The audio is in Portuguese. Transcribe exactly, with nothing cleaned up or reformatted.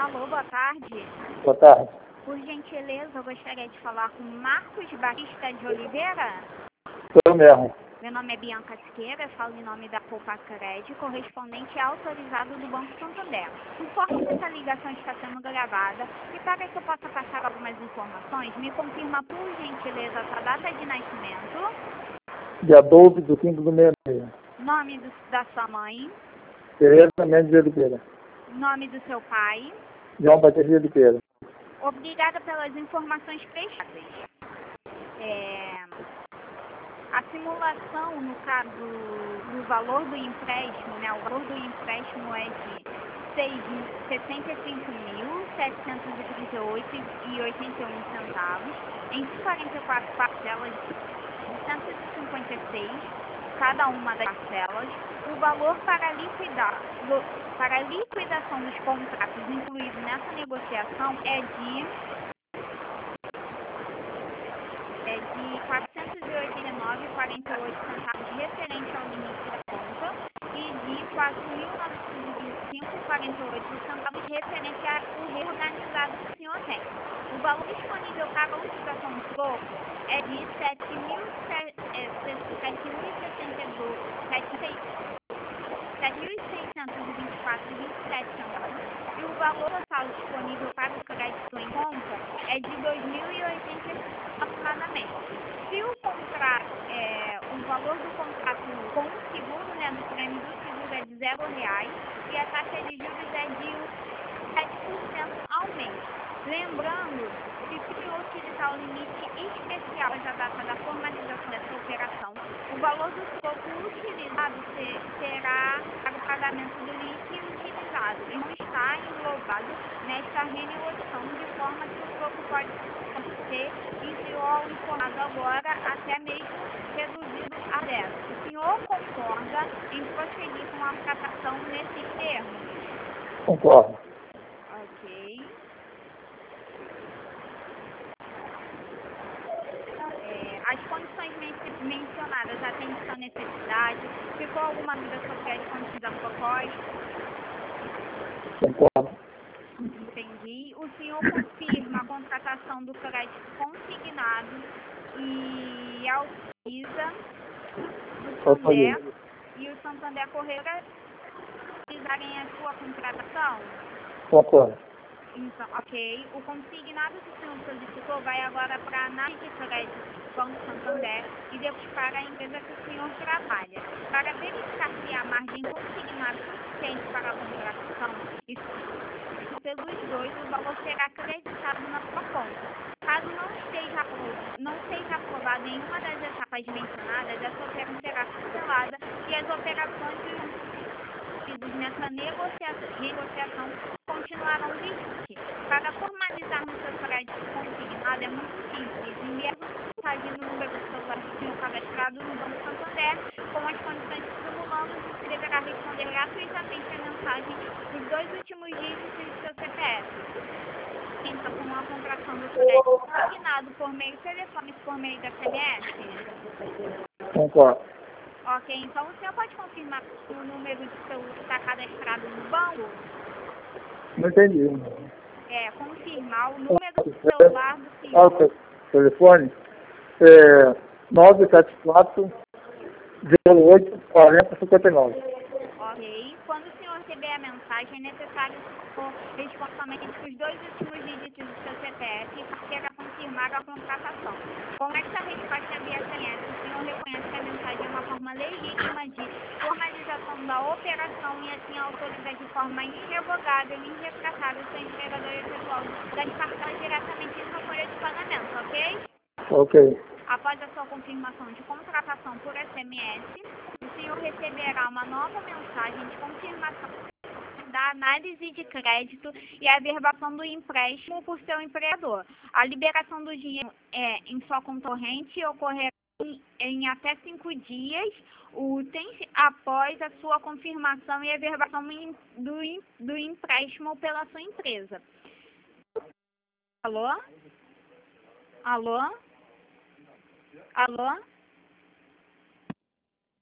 Alô, boa tarde. Boa tarde. Por gentileza, eu gostaria de falar com Marcos Batista de Oliveira. Eu mesmo. Meu nome é Bianca Siqueira, falo em nome da Poupa Crédito, correspondente autorizado do Banco Santander. Informo que essa ligação está sendo gravada e para que eu possa passar algumas informações, me confirma por gentileza a sua data de nascimento, Dia doze do cinco do sessenta e seis. nome do, da sua mãe, Tereza Mendes de Oliveira. nome do seu pai. João Batista de Oliveira. Obrigada pelas informações prestadas. É... A simulação, no caso do valor do empréstimo, né, o valor do empréstimo é de sessenta e cinco mil, setecentos e trinta e oito reais e oitenta e um centavos, em quarenta e quatro parcelas de cento e cinquenta e seis, cada uma das parcelas. O valor para liquidar, para a liquidação dos contratos incluídos nessa negociação é de é de quatrocentos e oitenta e nove reais e quarenta e oito centavos referente ao limite da conta e de quatro mil novecentos e vinte e cinco reais e quarenta e oito centavos referente ao reorganizado que o senhor tem. O valor disponível para a utilização do troco é de sete mil seiscentos e vinte e quatro reais e vinte e sete centavos e o valor total disponível para o crédito em conta é de dois mil e oitenta e cinco aproximadamente. Se o contrato, é, o valor do contrato com o seguro, né, do prêmio do seguro é de zero reais e a taxa de juros é de sete por cento ao mês. Lembrando que se o senhor utilizar o limite especial da data da formalização dessa operação, o valor do troco utilizado será para o pagamento do limite utilizado e não está englobado nesta renegociação, de forma que o troco pode ser igual informado agora, até mesmo reduzido a zero. O senhor concorda em prosseguir com a tratação nesses termos? Concordo. Ok. É, as condições men mencionadas atendem sua necessidade. Ficou alguma dúvida sobre as condições da proposta? Concordo. Entendi. O senhor confirma a contratação do crédito consignado e autoriza o Santander e o Santander Corretora realizarem a sua contratação? Concordo. Então, ok. O consignado que o senhor solicitou vai agora para a análise de crédito do Banco Santander e depois para a empresa que o senhor trabalha. Para verificar se há margem consignada suficiente para a contratação, e pelos dois, o valor será acreditado na sua conta. Caso não esteja, não seja aprovado em uma das etapas mencionadas, essa operação será cancelada e as operações nessa negociação, negociação continuarão vigentes. Para formalizarmos seu crédito consignado é muito simples. Enviar mensagem no número do celular do senhor cadastrado no Banco Santander com as condições que simulamos e deverá responder gratuitamente a mensagem dos dois últimos dígitos do seu C P F. Então, com a contratação do crédito consignado por meio telefônico, por meio da S M S? Concordo. Ok, então o senhor pode confirmar se o número de celular está cadastrado no banco? Não entendi. É, confirmar o número do celular do senhor. Ah, o telefone é nove sete quatro, zero oito, quarenta, cinquenta e nove. Ok. Quando o senhor receber a mensagem, é necessário que o senhor responda somente os dois últimos dígitos do seu C P F para confirmar a contratação. Com essa resposta via S M S, o senhor reconhece que a mensagem é uma forma legítima de formalização da operação e assim autoriza de forma irrevogável e irretratável seu empregador efetual das parcelas diretamente em sua folha de pagamento, ok? Ok. Após a sua confirmação de contratação por S M S, o senhor receberá uma nova mensagem de confirmação da análise de crédito e a averbação do empréstimo por seu empregador. A liberação do dinheiro é, em sua conta corrente ocorrerá em, em até cinco dias úteis após a sua confirmação e averbação do, do empréstimo pela sua empresa. Alô? Alô? Alô?